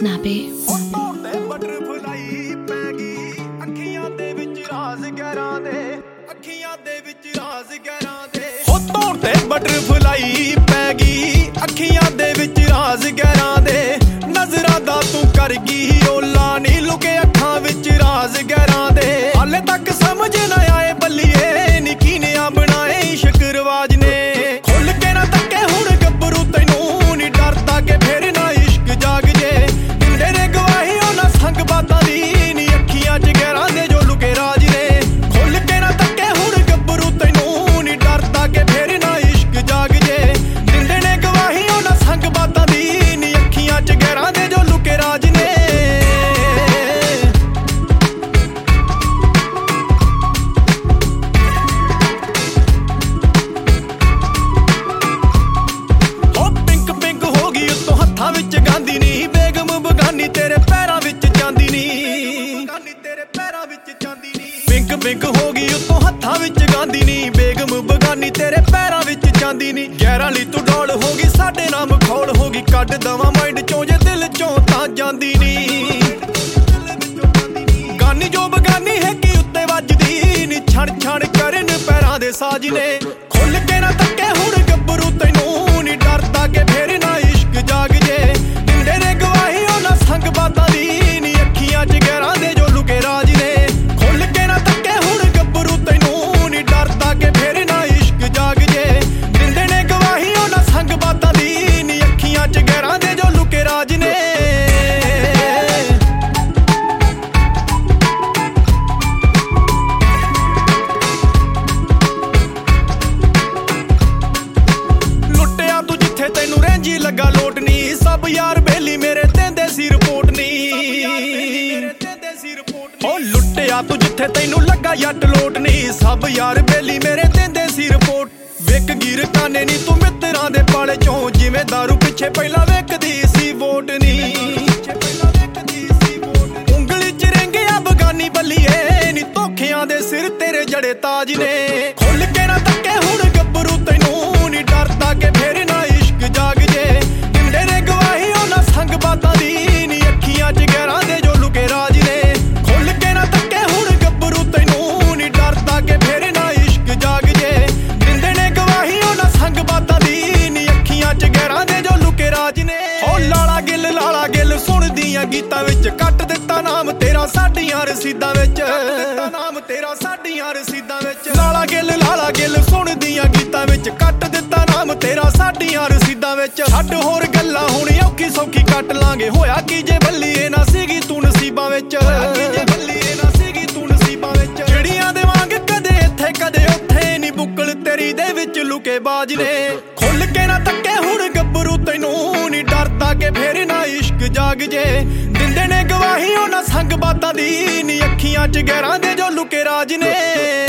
Snappy. Butterfly ਪੈ ਗਈ ਅੱਖੀਆਂ ਦੇ ਵਿੱਚ ਰਾਜ਼ ਗਹਿਰਾਂ ਦੇ ਅੱਖੀਆਂ ਦੇ ਵਿੱਚ ਰਾਜ਼ ਗਹਿਰਾਂ ਦੇ ਹੋਤੋਂ ਤੇ ਬਟਰਫਲਾਈ ਪੈ ਗਈ ਅੱਖੀਆਂ ਦੇ ਵਿੱਚ ਰਾਜ਼ ਗਹਿਰਾਂ ਦੇ ਨਜ਼ਰਾਂ ਦਾ ਤੂੰ ਕਰ ਗਈ ਓਲਾ ਨੀ ਲੁਕੇ ਅੱਖਾਂ ਵਿੱਚ ਰਾਜ਼ ਗਹਿਰਾਂ ਦੇ ਹਾਲੇ ਤੱਕ ਸਮਝ ਨਾ ਆਏ ਬੱਲੀਏ ਨੀ ਕੀਨਿਆ ਬਣਾਏ ਸ਼ਕਰਵਾਜ ਨੇ ਖੁੱਲ ਕੇ ਨਾ ਤੱਕੇ ਹੁਣ ਗੱਭਰੂ ਤੈਨੂੰ ਨੀ ਡਰਦਾ ਕਿ ਫੇਰ ਨਾ ਇਸ਼ਕ ਜਾਗ ਜੇ ਦਿੰਦੇ ਨੇ ਗਵਾਹੀ ਉਹਨਾਂ ਸੰਗ ਬਾਤਾਂ ਦੀ ਨੀ ਅੱਖੀਆਂ 'ਚ ਗਹਿਰਾਂ ਦੇ ਜੋ ਲੁਕੇ ਰਾਜ ਨੇ ਖੁੱਲ ਕੇ ਨਾ ਤੱਕੇ ਹੁਣ ਗੱਭਰੂ ਤੈਨੂੰ ਨੀ ਡਰਦਾ ਕਿ ਫੇਰ ਨਾ ਇਸ਼ਕ ਜਾਗ ਜੇ ਦਿੰਦੇ ਨੇ ਗਵਾਹੀ ਉਹਨਾਂ ਸੰਗ ਬਾਤਾਂ ਦੀ ਨੀ ਅੱਖੀਆਂ 'ਚ ਗਹਿਰਾਂ ਦੇ ਜੋ ਲੁਕੇ ਰਾਜ ਨੇ ਵਿੱਚ ਗਾਂਦੀ ਨੀ ਬੇਗਮ ਬਗਾਨੀ ਤੇਰੇ ਪੈਰਾਂ ਵਿੱਚ ਜਾਂਦੀ ਨੀ ਤੇਰੇ ਪੈਰਾਂ ਵਿੱਚ ਜਾਂਦੀ ਨੀ ਪਿੰਕ ਪਿੰਕ ਹੋ ਗਈ ਉੱਤੋਂ ਹੱਥਾਂ ਵਿੱਚ ਗਾਂਦੀ ਨੀ ਬੇਗਮ ਬਗਾਨੀ ਤੇਰੇ ਪੈਰਾਂ ਵਿੱਚ ਜਾਂਦੀ ਨੀ ਗਹਿਰਾਂ ਲਈ ਤੂੰ ਡੋਲ ਹੋ ਗਈ ਸਾਡੇ ਨਾਮ ਖੋਲ ਹੋ ਗਈ ਕੱਢ ਦਵਾਂ ਮਾਈਂਡ ਚੋਂ ਜੇ ਦਿਲ ਚੋਂ ਤਾਂ ਜਾਂਦੀ ਨੀ ਗਾਨੀ ਜੋ ਬਗਾਨੀ ਹੈ ਕਿ ਉੱਤੇ ਵੱਜਦੀ ਨੀ ਛਣ ਛਣ ਕਰਨ ਪੈਰਾਂ ਦੇ ਸਾਜ ਨੇ ਖੁੱਲ ਕੇ ਨਾ ਤੱਕੇ ਹੁਣ ਗੱਭਰੂ ਤੈਨੂੰ ਨੀ ਡਰਦਾ ਕਿ ਫੇਰ ਨਾ ਇਸ਼ਕ ਜਾਗ ਜੇ ਦਿੰਦੇ ਨੇ ਗਵਾਹੀ ਉਹਨਾਂ ਸੰਗ ਬਾਤਾਂ ਦੀ ਨੀ ਅੱਖੀਆਂ 'ਚ ਗਹਿਰਾਂ ਦੇ ਜੋ ਲੁਕੇ ਰਾਜ ਨੇ ਖੁੱਲ ਕੇ ਨਾ ਤੱਕੇ ਹੁਣ ਗੱਭਰੂ ਤੈਨੂੰ ਨੀ ਡਰਦਾ ਕਿ ਫੇਰ ਨਾ ਇਸ਼ਕ ਜਾਗ ਜੇ ਦਿੰਦੇ ਨੇ ਗਵਾਹੀ ਉਹਨਾਂ ਸੰਗ ਬਾਤਾਂ ਦੀ ਨੀ ਅੱਖੀਆਂ 'ਚ ਗਹਿਰਾਂ ਦੇ ਜੋ ਲੁਕੇ ਰਾਜ ਨੇ ਤੈਨੂੰ ਰੈਂਜੀ ਲੱਗਾ ਲੋਟ ਨੀ ਸਭ ਯਾਰ ਬੇਲੀ ਮੇਰੇ ਤੇਂਦੇ ਸੀ ਰਿਪੋਰਟ ਨੀ ਓ ਲੁੱਟਿਆ ਤੂੰ ਜਿੱਥੇ ਤੈਨੂੰ ਲੱਗਾ ਜੱਟ ਲੋਟ ਨੀ ਸਭ ਯਾਰ ਬੇਲੀ ਮੇਰੇ ਤੇਂਦੇ ਸੀ ਰਿਪੋਰਟ ਵਿਕ ਗੀਰ ਕਾਨੇ ਨੀ ਤੂੰ ਮਿੱਤਰਾਂ ਦੇ ਪਾਲੇ ਚੋਂ ਜਿਵੇਂ ਦਾਰੂ ਪਿੱਛੇ ਪਹਿਲਾਂ ਵੇਖਦੀ ਸੀ ਵੋਟ ਨੀ ਉਂਗਲੀ 'ਚ ਰਿੰਗਿਆ ਬਗਾਨੀ ਬੱਲੀਏ ਨੀ ਧੋਖਿਆਂ ਦੇ ਸਿਰ ਤੇਰੇ ਜੜੇ ਤਾਜ ਨੇ ਖੁੱਲ ਕੇ ਨਾ ਤੱਕੇ ਹੁਣ ਗੱਭਰੂ ਤੈਨੂੰ ਨੀ ਡਰਦਾ ਕਿ ਫੇਰ ਨਾ ਜਾਗ ਜੇ ਦਿੰਦੇ ਨੇ ਗਵਾਹੀ ਉਹਨਾਂ ਸੰਗ ਬਾਤਾਂ ਦੀ ਨੀ ਅੱਖੀਆਂ 'ਚ ਗਹਿਰਾਂ ਦੇ ਜੋ ਲੁਕੇ ਰਾਜ ਨੇ ਖੁੱਲ ਕੇ ਨਾ ਤੱਕੇ ਹੁਣ ਗੱਭਰੂ ਤੈਨੂੰ ਨੀ ਡਰਦਾ ਕਿ ਫੇਰ ਨਾ ਇਸ਼ਕ ਜਾਗ ਜੇ ਦਿੰਦੇ ਨੇ ਗਵਾਹੀ ਉਹਨਾਂ ਸੰਗ ਬਾਤਾਂ ਦੀ ਨੀ ਅੱਖੀਆਂ 'ਚ ਗਹਿਰਾਂ ਦੇ ਜੋ ਲੁਕੇ ਰਾਜ ਨੇ ਓ ਲਾਲਾ ਗਿੱਲ ਸੁਣਦੀਆਂ ਗੀਤਾਂ ਵਿੱਚ ਕੱਟ ਦਿੱਤਾ ਨਾਮ ਤੇਰਾ ਸਾਡੀਆਂ ਰਸੀਦਾਂ ਵਿੱਚ ਨਾਮ ਤੇਰਾ ਸਾਡੀਆਂ ਰਸੀਦਾਂ ਵਿੱਚ ਲਾਲਾ ਗਿੱਲ ਸੁਣਦੀਆਂ ਗੀਤਾਂ ਵਿੱਚ ਕੱਟ ਦਿੱਤਾ ਨਾਮ ਤੇਰਾ ਸਾਡੀਆਂ ਰਸੀਦਾਂ ਵਿੱਚ ਛੱਡ ਹੋਰ ਗੱਲਾਂ ਹੁਣ ਔਖੀ ਸੌਖੀ ਕੱਟ ਲਾਂਗੇ ਹੋਇਆ ਕੀ ਜੇ ਬੱਲੀਏ ਨਾ ਸੀਗੀ ਤੂੰ ਨਸੀਬਾਂ ਵਿੱਚ ਜਿਹੜੀਆਂ ਦੇ ਵਾਂਗ ਕਦੇ ਇੱਥੇ ਕਦੇ ਉੱਥੇ ਨੀ ਬੁੱਕਲ ਤੇਰੀ ਦੇ ਵਿੱਚ ਲੁਕੇ ਬਾਜ ਨੇ ਖੁੱਲ ਕੇ ਨਾ ਤੱਕੇ ਹੁਣ ਗੱਭਰੂ ਤੈਨੂੰ ਨੀ ਡਰਦਾ ਕਿ ਫੇਰ ਨਾ ਇਸ਼ਕ ਜਾਗ ਜੇ ਦਿੰਦੇ ਨੇ ਗਵਾਹੀ ਉਹਨਾਂ ਸੰਗ ਬਾਤਾਂ ਦੀ ਨੀ ਅੱਖੀਆਂ 'ਚ ਗਹਿਰਾਂ ਦੇ ਜੋ ਲੁਕੇ ਰਾਜ ਨੇ